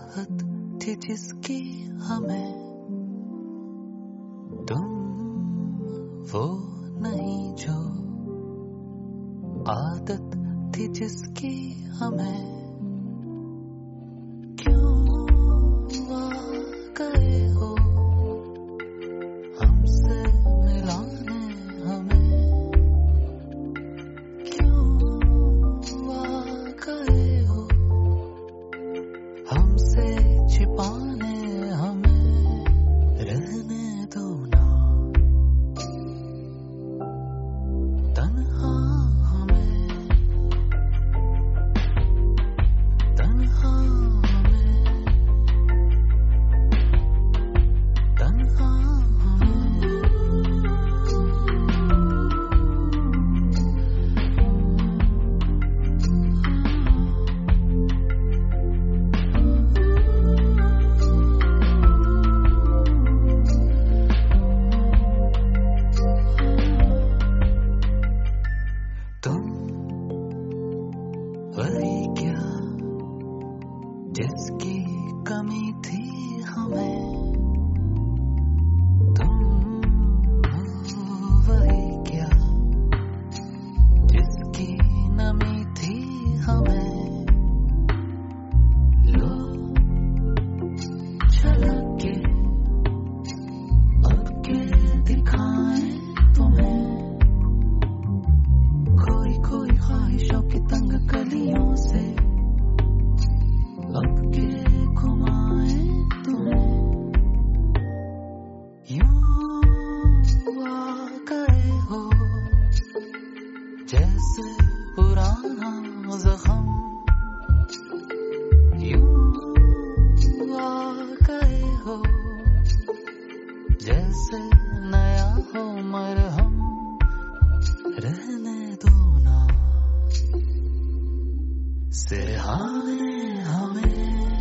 चाहत थी जिसकी हमें, तुम वो नहीं जो आदत थी जिसकी हमें। क्यों आ गए हो हमसे मिलाने हमें, क्यों आ गए हो हमसे छिपाने हमें। रहने दो ना तन्हा हमें, तन्हा हमें, तन्हा हमें। तुम वही क्या जिसकी कमी थी हमें, तुम वही क्या जिसकी नमी थी हमें। लो झलक के अब के दिखाएं तुम्हें, कोई कोई ख्वाहिशों की तंग कलियों से अब के घुमाए तुम्हें। यूं आ गए हो जैसे पुराना जख्म, यूं आ गए हो जैसे नया हो मरहम। रहने दो ना सिरहाने हमें।